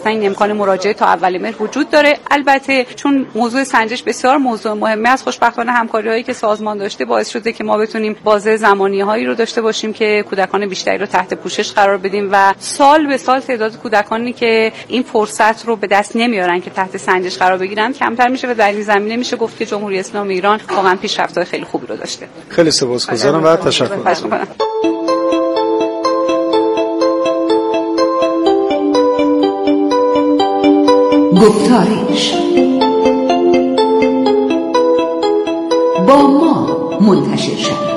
قاعدتا این امکان مراجعه تا اول مهر وجود داره. البته چون موضوع سنجش بسیار موضوع مهمی است، خوشبختانه همکاری‌هایی که سازمان داشته باعث شده که ما بتونیم بازه زمانی‌هایی رو داشته باشیم که کودکان بیشتری رو تحت پوشش قرار بدیم و سال به سال تعداد کودکانی که این فرصت رو به دست نمیارن که تحت سنجش قرار بگیرن کمتر میشه و در این زمینه میشه گفت که جمهوری اسلامی ایران واقعا پیشرفت‌های خیلی خوبی رو داشته. خیلی سپاسگزارم و تشکر. گفتارش با ما منتشر شد.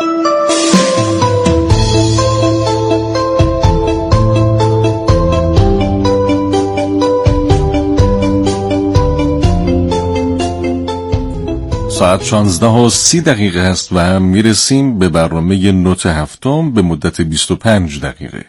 ساعت 16:30 است و میرسیم به برنامه نوت هفتم به مدت 25 دقیقه.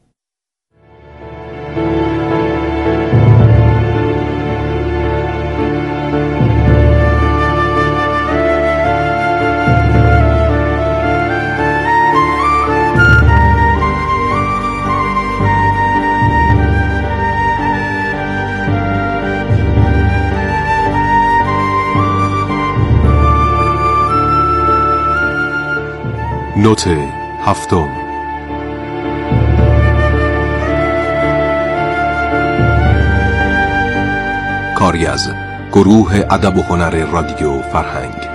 نوت هفتم. کاری از گروه ادب و هنر رادیو فرهنگ.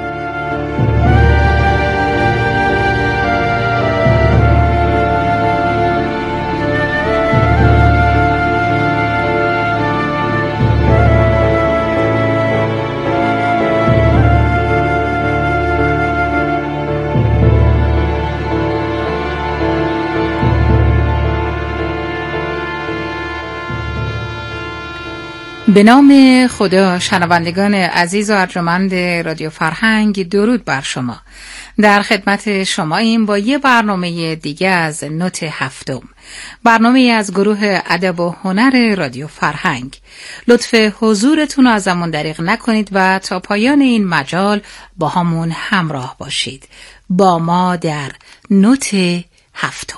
به نام خدا. شنوندگان عزیز و ارجمند رادیو فرهنگ، درود بر شما. در خدمت شماییم با یه برنامه دیگه از نوت هفتم، برنامه از گروه ادب و هنر رادیو فرهنگ. لطف حضورتون رو ازمون دریغ نکنید و تا پایان این مجال با همون همراه باشید با ما در نوت هفتم.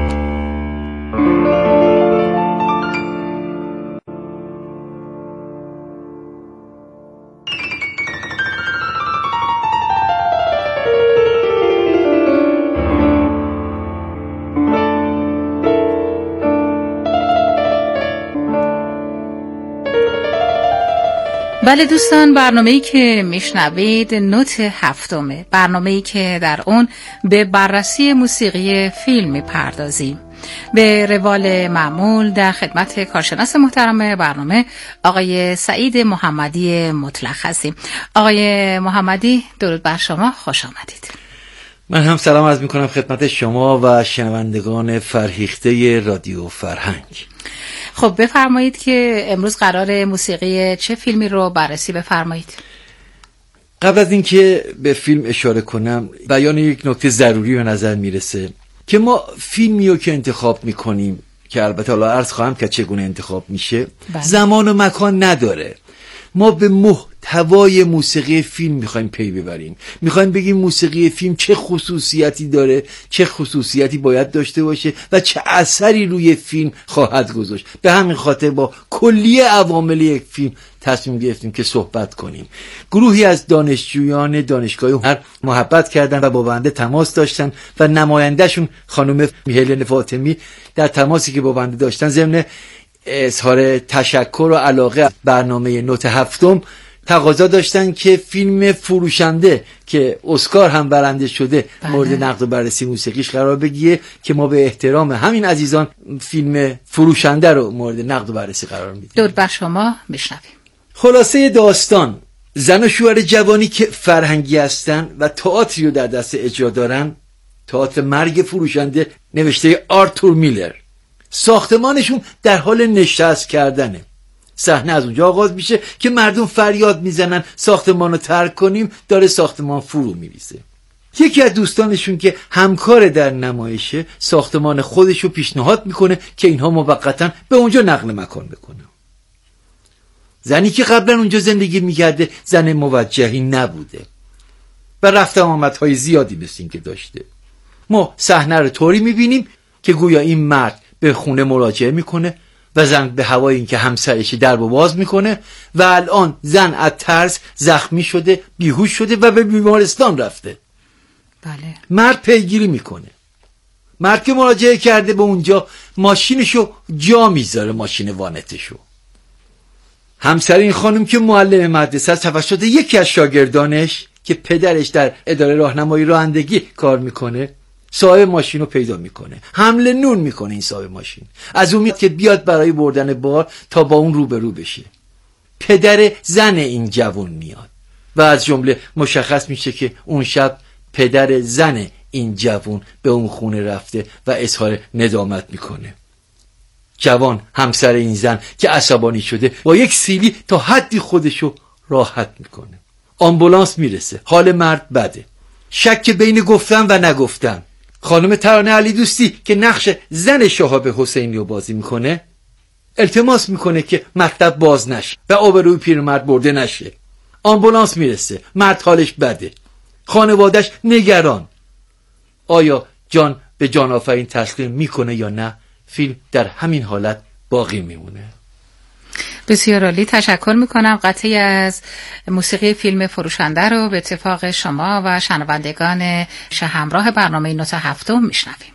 بله دوستان، برنامه‌ای که میشنوید نوت هفتمه، برنامه‌ای که در اون به بررسی موسیقی فیلم میپردازیم. به روال معمول در خدمت کارشناس محترم برنامه آقای سعید محمدی مطلق هستیم. آقای محمدی، درود بر شما، خوش آمدید. من هم سلام عرض میکنم خدمت شما و شنوندگان فرهیخته رادیو فرهنگ. خب بفرمایید که امروز قرار موسیقی چه فیلمی رو بررسی بفرمایید؟ قبل از اینکه به فیلم اشاره کنم، بیان یک نکته ضروری به نظر میرسه که ما فیلمی رو که انتخاب میکنیم، که البته حالا عرض خواهم که چگونه انتخاب میشه، زمان و مکان نداره. ما به محتوای موسیقی فیلم میخوایم پی ببریم، میخوایم بگیم موسیقی فیلم چه خصوصیتی داره، چه خصوصیتی باید داشته باشه و چه اثری روی فیلم خواهد گذاشت. به همین خاطر با کلیه عوامل یک فیلم تصمیم گرفتیم که صحبت کنیم. گروهی از دانشجویان دانشگاه هنر محبت کردن و با بنده تماس داشتن و نمایندهشون خانم هلن فاطمی در تماسی که با بنده داشتن ضمن اظهار تشکر و علاقه برنامه نوت هفتم تقاضا داشتن که فیلم فروشنده که اسکار هم برنده شده مورد نقد و بررسی موسیقیش قرار بگیره، که ما به احترام همین عزیزان فیلم فروشنده رو مورد نقد و بررسی قرار میدیم. درود بر شما، بشنویم. خلاصه داستان: زن و شوهر جوانی که فرهنگی هستن و تئاتری رو در دست اجرا دارن، تئاتر مرگ فروشنده نوشته آرتور میلر. ساختمانشون در حال نشست کردنه. صحنه از اونجا آغاز میشه که مردم فریاد میزنن ساختمانو ترک کنیم، داره ساختمان فرو میریزه. یکی از دوستانشون که همکار در نمایشه ساختمان خودشو پیشنهاد میکنه که اینها موقتا به اونجا نقل مکان بکنه. زنی که قبلا اونجا زندگی میکرده زن موجهی نبوده و رفت آمدهای زیادی مثل این که داشته. ما صحنه رو طوری میبینیم که گویا این مرد به خونه مراجعه میکنه و زن به هوای اینکه همسرش دربو باز میکنه و الان زن از ترس زخمی شده، بیهوش شده و به بیمارستان رفته. بله. مرد پیگیری میکنه. مرد که مراجعه کرده به اونجا ماشینشو جا میذاره، ماشین وانتشو. همسر این خانم که معلم مدرسه است توسط یکی از شاگردانش که پدرش در اداره راهنمایی رانندگی کار میکنه صاحب ماشین رو پیدا میکنه، حمله نون میکنه این صاحب ماشین، از اون میاد که بیاد برای بردن بار تا با اون روبرو بشه. پدر زن این جوان میاد و از جمله مشخص میشه که اون شب پدر زن این جوان به اون خونه رفته و اظهار ندامت میکنه. جوان همسر این زن که عصبانی شده با یک سیلی تا حدی خودشو راحت میکنه. آمبولانس میرسه، حال مرد بده، شک بین گفتن و نگفتن. خانم ترانه علی دوستی که نقش زن شهاب حسینی رو بازی میکنه التماس میکنه که مطلب باز نشه و آبروی پیرمرد برده نشه. آمبولانس میرسه، مرد حالش بده، خانوادش نگران. آیا جان به جان آفرین تسلیم میکنه یا نه؟ فیلم در همین حالت باقی میمونه. بسیار عالی، تشکر میکنم. قطعی از موسیقی فیلم فروشنده رو به اتفاق شما و شنوندگان همراه برنامه نوت هفتم میشنویم.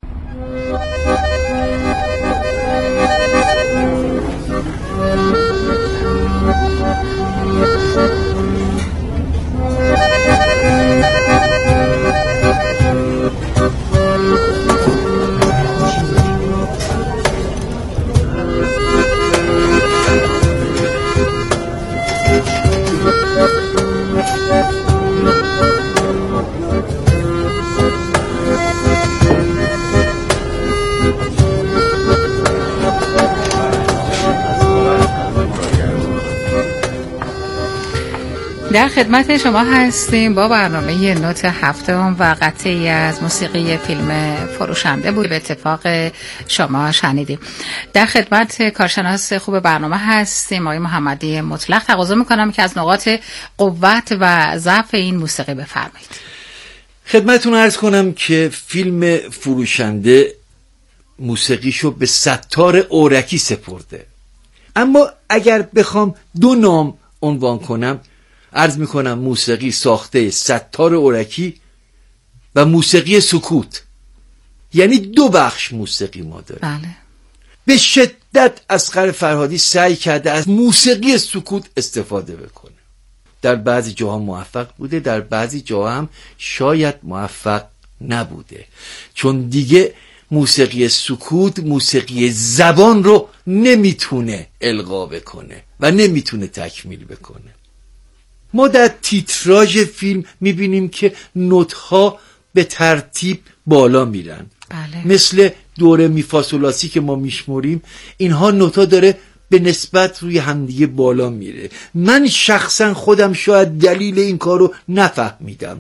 در خدمت شما هستیم با برنامه نوت هفتم و قطعی از موسیقی فیلم فروشنده بود به اتفاق شما شنیدیم. در خدمت کارشناس خوب برنامه هستیم آقای محمدی مطلق. تقاضا میکنم که از نقاط قوت و ضعف این موسیقی بفرمایید. خدمتتون عرض کنم که فیلم فروشنده موسیقیشو به ستار اورکی سپرده، اما اگر بخوام دو نام عنوان کنم عرض میکنم موسیقی ساخته ستار اورکی و موسیقی سکوت. یعنی دو بخش موسیقی ما داریم. بله. به شدت اصغر فرهادی سعی کرده از موسیقی سکوت استفاده بکنه. در بعضی جاها موفق بوده، در بعضی جاها هم شاید موفق نبوده، چون دیگه موسیقی سکوت موسیقی زبان رو نمیتونه القا بکنه و نمیتونه تکمیل بکنه. ما در تیتراژ فیلم میبینیم که نوت‌ها به ترتیب بالا میرن. بله. مثل دوره میفاسولاسی که ما میشمریم، اینها نوت‌ها داره به نسبت روی همدیگه بالا میره. من شخصا خودم شاید دلیل این کار رو نفهمیدم.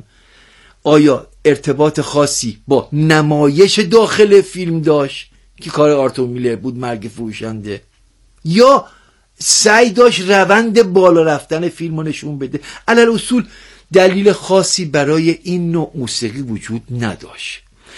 آیا ارتباط خاصی با نمایش داخل فیلم داشت که کار آرتور میلر بود، مرگ فروشنده، یا سعی داشت روند بالا رفتن فیلم رو نشون بده؟ علل اصول دلیل خاصی برای این نوع موسیقی وجود نداشت.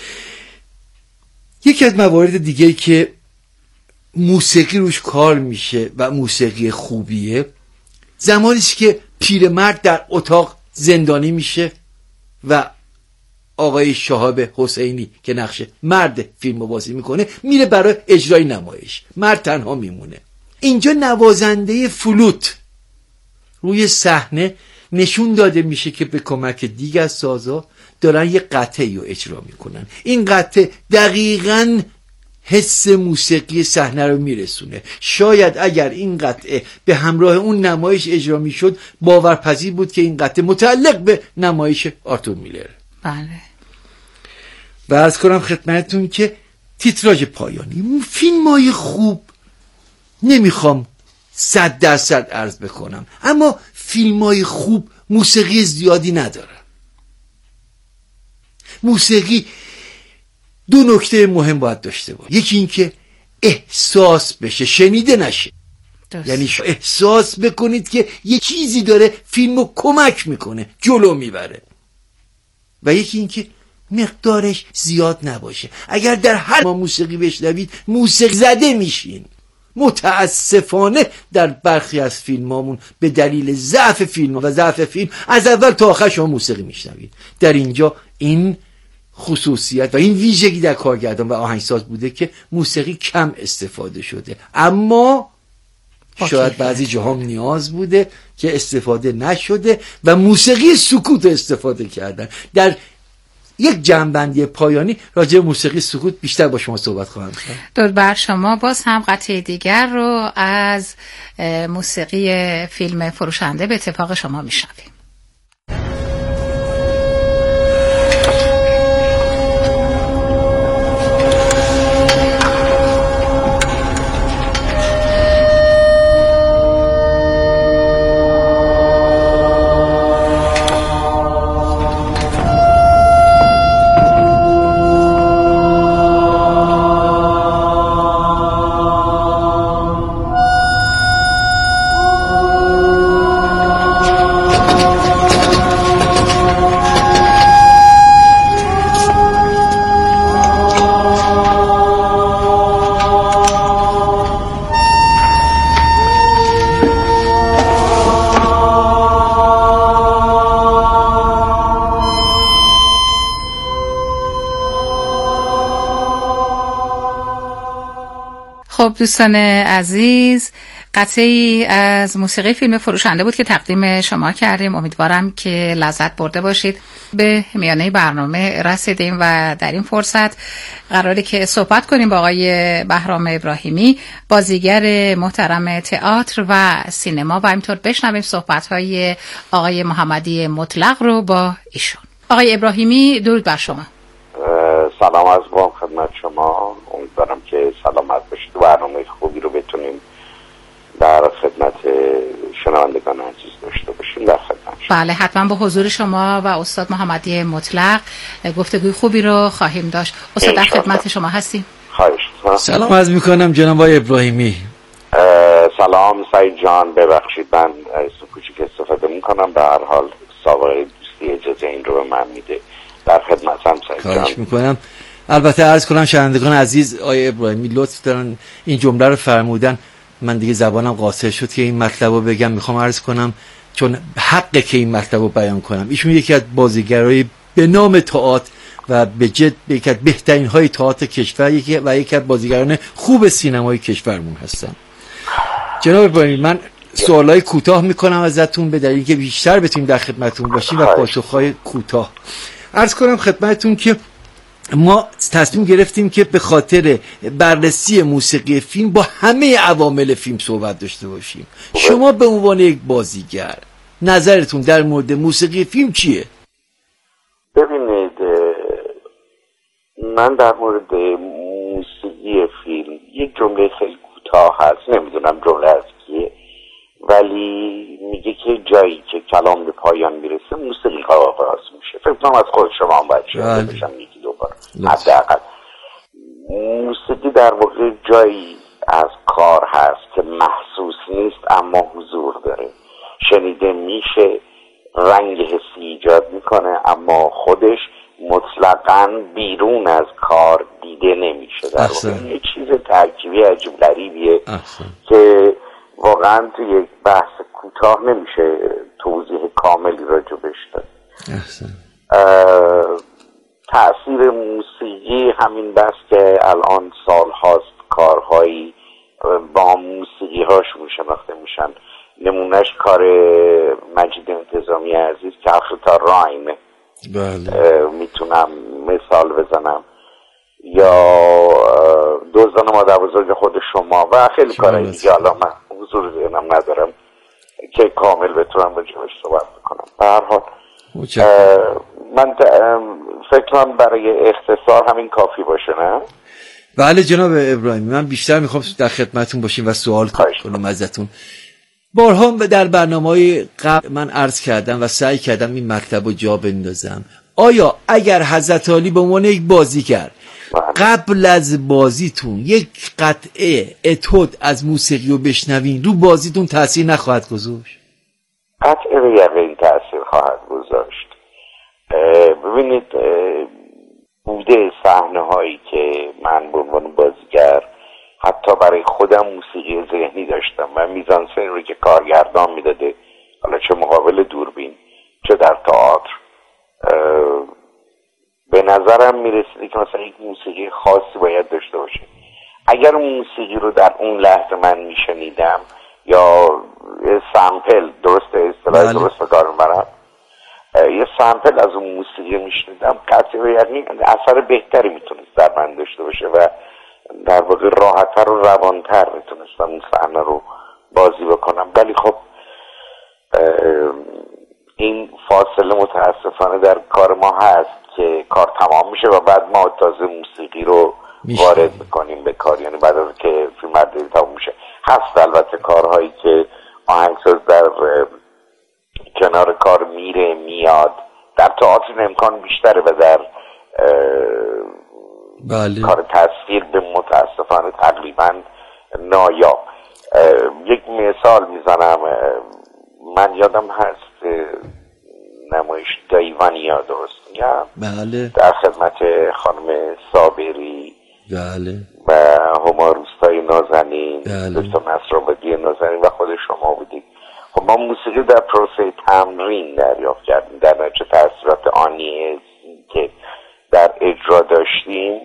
یکی از موارد دیگه که موسیقی روش کار میشه و موسیقی خوبیه، زمانی است که پیرمرد در اتاق زندانی میشه و آقای شهاب حسینی که نقش مرد فیلم رو بازی میکنه میره برای اجرای نمایش، مرد تنها میمونه. اینجا نوازنده فلوت روی صحنه نشون داده میشه که به کمک دیگر از سازا دارن یه قطعی رو اجرا میکنن. این قطعه دقیقاً حس موسیقی صحنه رو میرسونه. شاید اگر این قطعه به همراه اون نمایش اجرا میشد باورپذیر بود که این قطعه متعلق به نمایش آرتور میلر. بله. و عرض کنم خدمتتون که تیتراژ پایانی فیلمای خوب نمیخوام 100% عرض بکنم، اما فیلمای خوب موسیقی زیادی ندارن. موسیقی دو نکته مهم باید داشته باشه. یکی این که احساس بشه، شنیده نشه. یعنی احساس بکنید که یه چیزی داره فیلمو کمک میکنه، جلو میبره. و یکی این که مقدارش زیاد نباشه. اگر در هر ما موسیقی بشنوید موسیقی زده میشین. متاسفانه در برخی از فیلمامون به دلیل ضعف فیلم و ضعف فیلم از اول تا آخر شما موسیقی میشنوید. در اینجا این خصوصیت و این ویژگی در کارگردان و آهنگساز بوده که موسیقی کم استفاده شده، اما شاید بعضی جاها نیاز بوده که استفاده نشده و موسیقی سکوت استفاده کردن. در یک جنبندی پایانی راجع به موسیقی سکوت بیشتر با شما صحبت خواهم کرد. درود بر شما. باز هم قطعه دیگر رو از موسیقی فیلم فروشنده به اتفاق شما میشنویم. خب دوستان عزیز، قطعی از موسیقی فیلم فروشنده بود که تقدیم شما کردیم. امیدوارم که لذت برده باشید. به میانه برنامه رسیدیم و در این فرصت قراره که صحبت کنیم با آقای بهرام ابراهیمی، بازیگر محترم تئاتر و سینما، و همینطور بشنویم صحبت‌های آقای محمدی مطلق رو با ایشون. آقای ابراهیمی، درود بر شما. سلام از با خدمت شما. امیدوارم که سلامت باشید و برنامه خوبی رو بتونیم در خدمت شنوندگان عزیز داشته باشیم. در خدمت شما. بله، حتما با حضور شما و استاد محمدی مطلق گفتگوی خوبی رو خواهیم داشت. استاد در خدمت شما هستیم. خواهش می‌کنم. سلام عرض می‌کنم جناب آقای ابراهیمی. سلام سعید جان، ببخشید من از کوچیک استفاده می‌کنم. به هر حال سابقه دوستی اجازه این رو به من میده. در خدمتم سعید جان. خواهش می‌کنم. البته عرض کنم شنوندگان عزیز، آقای ابراهیمی لطف دارن این جمله رو فرمودن، من دیگه زبانم قاصر شد که این مطلب رو بگم. میخوام عرض کنم چون حقه که این مطلب رو بیان کنم. ایشون یکی از بازیگرای به نام تئاتر و به جد یکی از بهترین های تئاتر کشور و یکی از بازیگران خوب سینمای کشورمون هستن. جناب ابراهیمی، من سوالای کوتاه میکنم ازتون به دلیلی که بیشتر بتونیم در خدمتتون باشیم و پاسخهای کوتاه. عرض کنم خدمتتون که ما تصمیم گرفتیم که به خاطر بررسی موسیقی فیلم با همه عوامل فیلم صحبت داشته باشیم. شما به عنوان یک بازیگر نظرتون در مورد موسیقی فیلم چیه؟ ببینید، من در مورد موسیقی فیلم یک جمله خیلی کوتاه هست، نمیدونم جمله از کیه، ولی میگه که جایی که کلام به پایان میرسه موسیقی ها آغاز میشه. فکر کنم از خود شما هم باید شده بشم یکی دو بار حداقل. موسیقی در واقع جایی از کار هست که محسوس نیست اما حضور داره، شنیده میشه، رنگ حسی ایجاد میکنه اما خودش مطلقاً بیرون از کار دیده نمیشه. در واقع یه چیز ترکیبی عجیب غریبیه که واقعا تو یک بحث کوتاه نمیشه توضیح کاملی راجبش داد. تأثیر موسیقی همین بس که الان سال هاست کارهایی با موسیقی هاشون شناخته میشن. نمونهش کار مجید انتظامی عزیز که تا راینه. میتونم مثال بزنم، یا دزدان مادر بزرگ خود شما و خیلی کارهایی دیگه حالا من حضور ذهنم ندارم که کامل بتونم راجبش صحبت بکنم. به هر حال من فکر کنم برای اختصار همین کافی باشه، نه؟ بله جناب ابراهیمی، من بیشتر میخوام در خدمتتون باشیم و سوال کنم ازتون. بارها در برنامه‌های قبل من عرض کردم و سعی کردم این مطلب رو جا بندازم. آیا اگر حضرت عالی به عنوان یک بازیگر قبل از بازیتون یک قطعه اتود از موسیقی رو بشنوین، رو بازیتون تأثیر نخواهد گذاشت؟ قطعه به یقین تأثیر خواهد گذاشت. ببینید، بوده صحنه هایی که من به عنوان بازیگر حتی برای خودم موسیقی ذهنی داشتم و میزانسن رو که کارگردان میداده، حالا چه مقابل دوربین چه در تئاتر، به نظرم میرسیده که مثلا یک موسیقی خاصی باید داشته باشه. اگر اون موسیقی رو در اون لحظه من میشنیدم یا سامپل، درست اصطلاح درست به کار میبرم، یه سامپل از اون موسیقی میشنیدم، قطعی و یعنی اثر بهتری میتونست در من داشته باشه و در واقع راحت‌تر و روان‌تر میتونستم اون صحنه رو بازی بکنم. ولی خب این فاصله متاسفانه در کار ما هست که کار تمام میشه و بعد ما تازه موسیقی رو وارد میکنیم به کار، یعنی بعد از که فیلم برداری تمام میشه. هست البته کارهایی که آهنگساز در کنار کار میره میاد، در تئاتر این امکان بیشتره و در کار تصویر به متاسفانه تقریبا نایاب. یک مثال میزنم، من یادم هست نمایش دایوانیا، درست میگم؟ بله. در خدمت خانم صابری بله و هما روستای نازنین، بله. دکتر نصرآبادی نازنین و خود شما بودید. خب ما موسیقی در پروسه تمرین دریافت کردیم، در نتیجه تاثیرات آنی که در اجرا داشتیم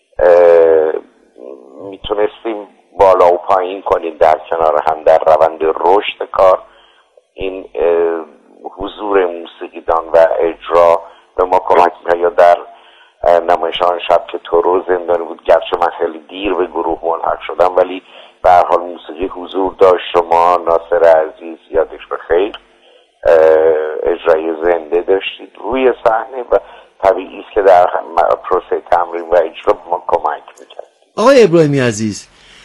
میتونستیم بالا و پایین کنیم در کنار هم در روند رشد کار. این حضور موسیقیدان و اجرا به ما کمک می‌کرد. یا در نمایش آن شب که تورو زندانی بود، گرچه من خیلی دیر به گروه ملحق شدم ولی به هر حال موسیقی حضور داشت. شما ناصر عزیز یادش بخیر اجرای زنده داشتید روی صحنه و طبیعی است که در پروسه تمرین و اجرا به ما کمک می‌کرد. آقای ابراهیمی عزیز،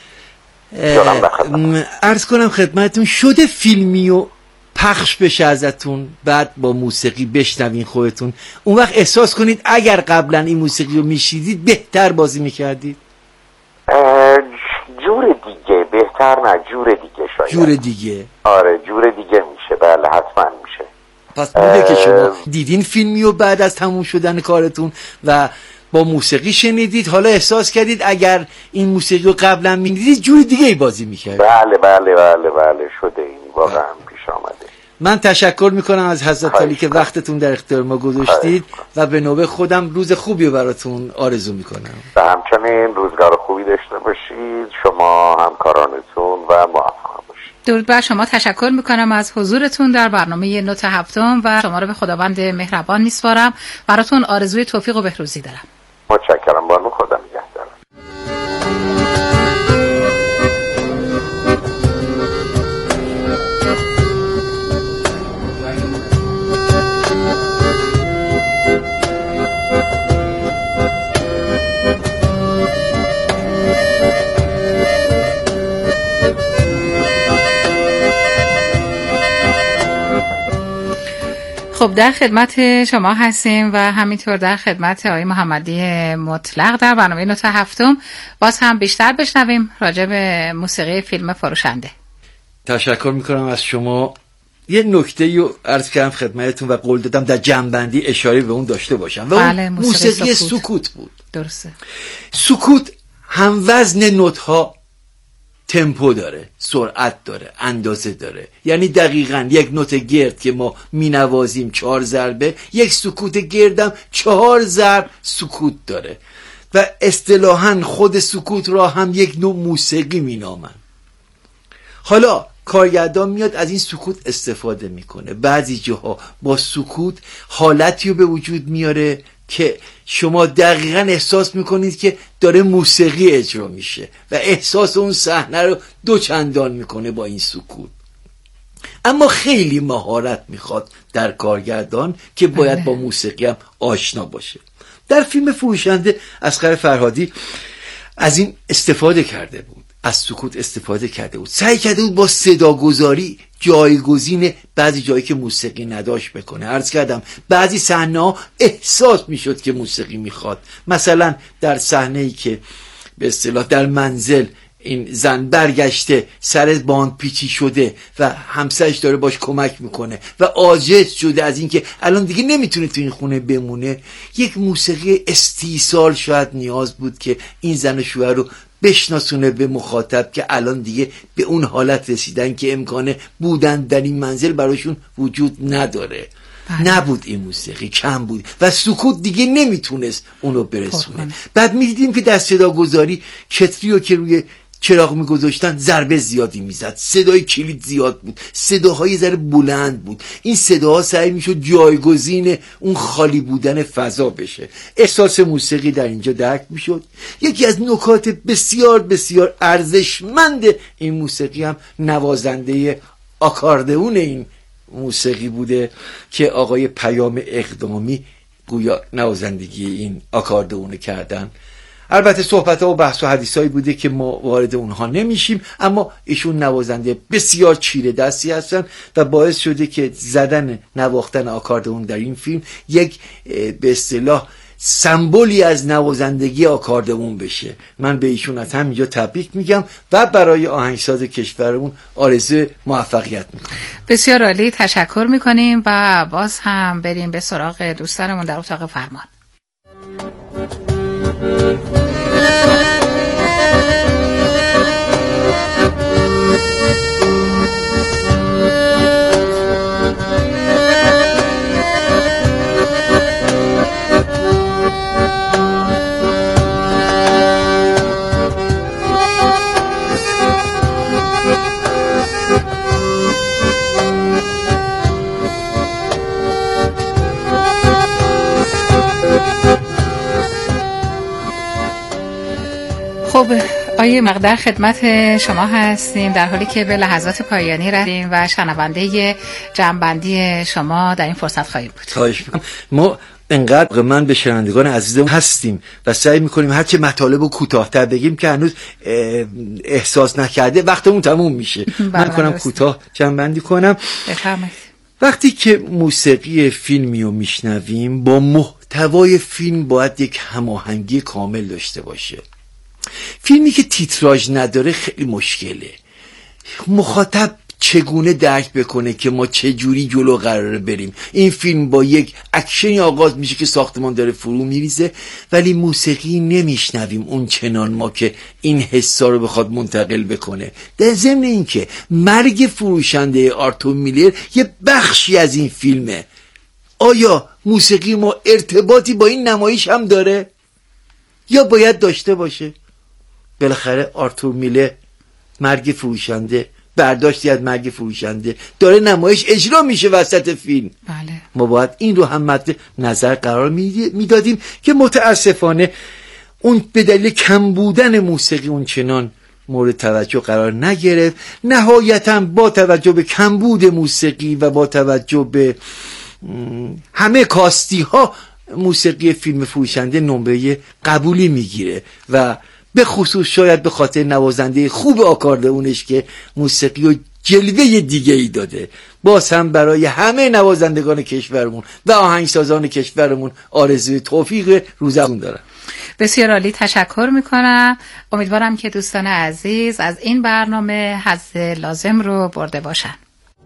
عرض کنم خدمتتون، شده فیلمی و پخش بشه ازتون، بعد با موسیقی بشنوین خودتون، اون وقت احساس کنید اگر قبلا این موسیقی رو میشیدید بهتر بازی میکردید؟ جور دیگه، بهتر نه، جور دیگه شاید. جور دیگه؟ آره جور دیگه میشه، بله حتما میشه. پس بوده که شما دیدین فیلمی و بعد از تموم شدن کارتون و با موسیقی شنیدید، حالا احساس کردید اگر این موسیقی رو قبلا میدیدید جور دیگه ای بازی میکردید. بله بله بله بله شده، این واقعا پیش آمده. من تشکر میکنم از حضرت علی که وقتتون در اختیار ما گذاشتید و به نوبه خودم روز خوبی براتون آرزو میکنم. و همچنین روزگار خوبی داشته باشید شما، همکارانتون و موفق باشید. درود بر شما، تشکر میکنم از حضورتون در برنامه نوت هفتم و شما رو به خداوند مهربان میسپارم. براتون آرزوی توفیق و بهروزی دارم. متشکرم، بانو، خدا نگهدار. خب در خدمت شما هستیم و همینطور در خدمت آقای محمدی مطلق در برنامه نوت هفتم. باز هم بیشتر بشنویم راجع به موسیقی فیلم فروشنده. تشکر میکنم از شما. یه نکته رو عرض کردم خدمتتون و قول دادم در جنبندی اشاره به اون داشته باشم و بله، اون موسیقی سکوت بود. درسته. سکوت هم وزن نوت‌ها تمپو داره، سرعت داره، اندازه داره. یعنی دقیقاً یک نوت گرد که ما مینوازیم 4 ضربه، یک سکوت گردم 4 ضرب سکوت داره و اصطلاحاً خود سکوت را هم یک نوع موسیقی مینامن. حالا کارگردان میاد از این سکوت استفاده میکنه، بعضی جاها با سکوت حالتی رو به وجود میاره که شما دقیقاً احساس میکنید که داره موسیقی اجرا میشه و احساس اون صحنه رو 2 چندان میکنه با این سکوت. اما خیلی مهارت میخواد در کارگردان که باید با موسیقی هم آشنا باشه. در فیلم فروشنده اصغر فرهادی از این استفاده کرده بود، از سکوت استفاده کرده بود، سعی کرده بود با صداگذاری جایگزین بعضی جایی که موسیقی نداشت بکنه. عرض کردم بعضی صحنه‌ها احساس میشد که موسیقی میخواد. مثلا در صحنه‌ای که به اصطلاح در منزل این زن برگشته، سر باند پیچی شده و همسرش داره باش کمک میکنه و عاجز شده از اینکه الان دیگه نمیتونه تو این خونه بمونه، یک موسیقی استیصال شاید نیاز بود که این زن و شوهر رو بشناسونه به مخاطب که الان دیگه به اون حالت رسیدن که امکان بودن در این منزل براشون وجود نداره. نبود این موسیقی، کم بود و سکوت دیگه نمیتونست اونو برسونه. بعد میدیدیم که در صدا گذاری کتریو که روی چراغ میگذاشتن ضربه زیادی میزد، صدای کلید زیاد بود، صداهای ذره بلند بود. این صداها سعی میشد جایگزین اون خالی بودن فضا بشه. احساس موسیقی در اینجا درک میشد. یکی از نکات بسیار بسیار ارزشمند این موسیقی هم نوازنده آکاردئون این موسیقی بوده که آقای پیام اقدامی گویا نوازندگی این آکاردئون کردن. البته صحبت‌ها و بحث و حدیثایی بوده که ما وارد اونها نمیشیم، اما ایشون نوازنده بسیار چیره دستی هستن و باعث شده که زدن نواختن آکاردئون در این فیلم یک به اصطلاح سمبولی از نوازندگی آکاردئون بشه. من به ایشون از همینجا تبریک میگم و برای آهنگساز کشورمون آرزوی موفقیت میکنم. بسیار عالی، تشکر میکنیم و باز هم بریم به سراغ دوستانمون در اتاق فرمان. خب آیه مقدر خدمت شما هستیم در حالی که به لحظات پایانی رسیدیم و شنونده جمع‌بندی شما در این فرصت خواهیم بود. خواهش می‌کنم. ما انقدر من به شنوندگان عزیزم هستیم و سعی می‌کنیم هرچه مطالب رو کوتاه‌تر بگیم که هنوز احساس نکرده وقتمون تموم میشه. من کنم کوتاه جمع‌بندی کنم. بفرمایید. وقتی که موسیقی فیلمی رو میشنویم با محتوای فیلم باید یک هماهنگی کامل داشته باشه. فیلمی که تیتراژ نداره خیلی مشکله. مخاطب چگونه درک بکنه که ما چجوری جلو قراره بریم؟ این فیلم با یک اکشنی آغاز میشه که ساختمان داره فرو میریزه ولی موسیقی نمیشنویم اون چنان ما که این حسا رو بخواد منتقل بکنه. در ضمن این که مرگ فروشنده آرتور میلر یه بخشی از این فیلمه. آیا موسیقی ما ارتباطی با این نمایش هم داره یا باید داشته باشه؟ بالاخره آرتور میلر مرگ فروشنده، برداشتی از مرگ فروشنده داره نمایش اجرا میشه وسط فیلم. بله. ما باید این رو هم مد نظر قرار میدادیم که متاسفانه اون به دلیل کم بودن موسیقی اون چنان مورد توجه قرار نگرفت. نهایتا با توجه به کمبود موسیقی و با توجه به همه کاستی ها موسیقی فیلم فروشنده نمره قبولی میگیره و به خصوص شاید به خاطر نوازنده خوب آکاردئونش که موسیقی و جلوه دیگه ای داده. باز هم برای همه نوازندگان کشورمون و آهنگسازان کشورمون آرزوی توفیق روزمون دارم. بسیار عالی، تشکر میکنم. امیدوارم که دوستان عزیز از این برنامه حظ لازم رو برده باشن.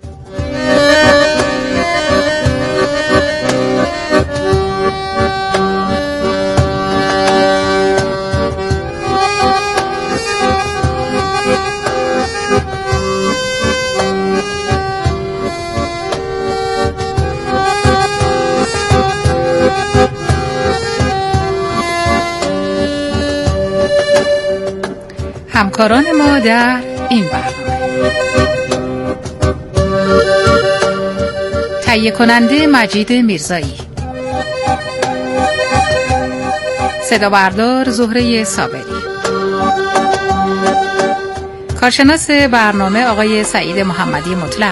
همکاران ما در این برنامه: تهیه کننده مجید میرزایی، صدا بردار زهره صابری، کارشناس برنامه آقای سعید محمدی مطلق،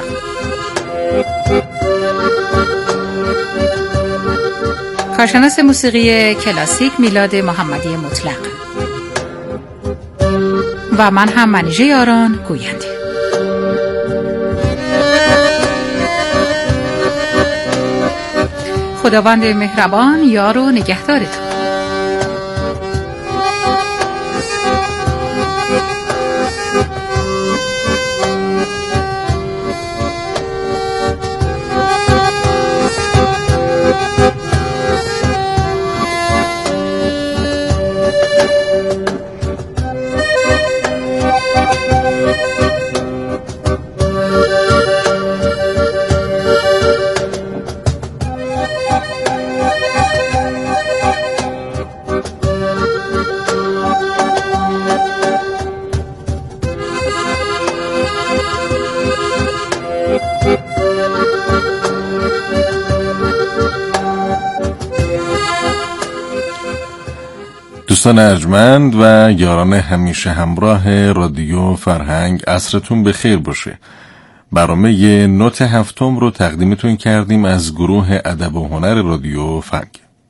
کارشناس موسیقی کلاسیک میلاد محمدی مطلق و من هم منیژه یاران گوینده. خداوند مهربان یار و نگهدارتون. دوستان ارجمند و یاران همیشه همراه رادیو فرهنگ، عصرتون بخیر باشه. برنامه نوت هفتم رو تقدیمتون کردیم از گروه ادب و هنر رادیو فرهنگ.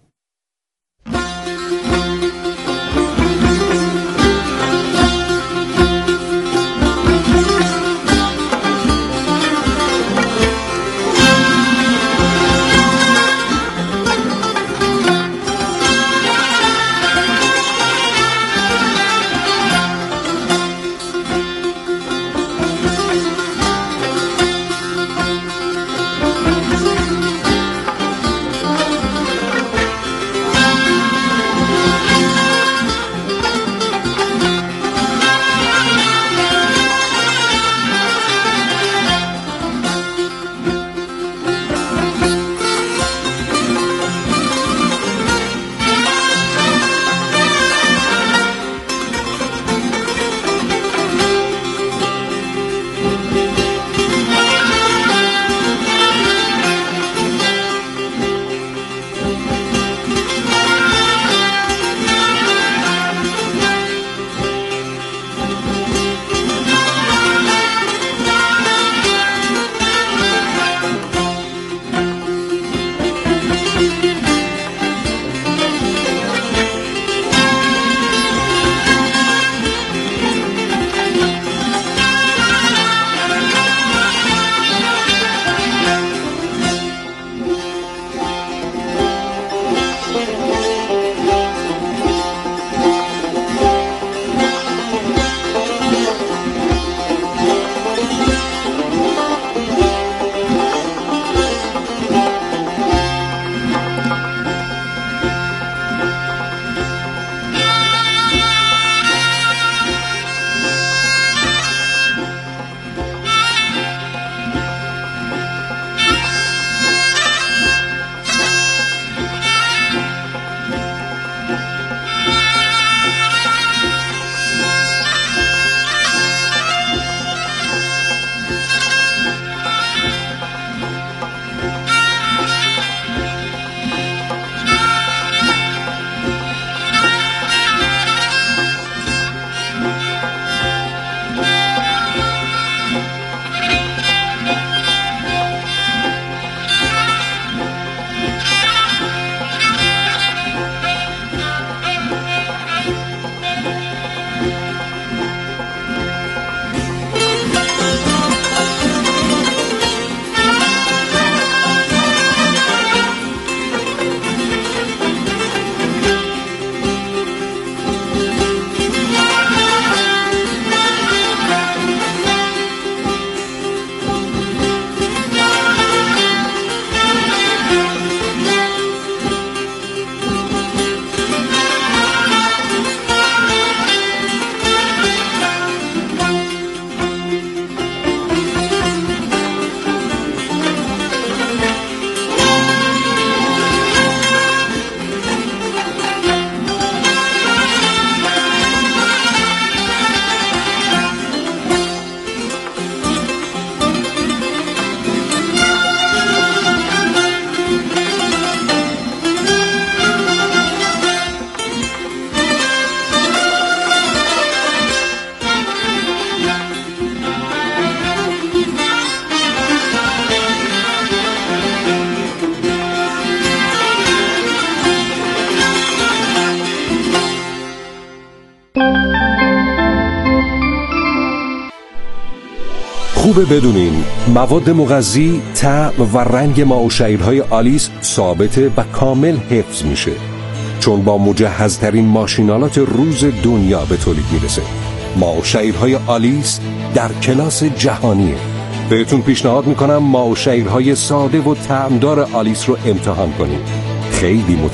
خوبه بدونین مواد مغذی، طعم و رنگ ماهوشهیرهای آلیس ثابته و کامل حفظ میشه، چون با مجهزترین ماشینالات روز دنیا به تولید میرسه. ماهوشهیرهای آلیس در کلاس جهانیه. بهتون پیشنهاد میکنم ماهوشهیرهای ساده و طعمدار آلیس رو امتحان کنید. خیلی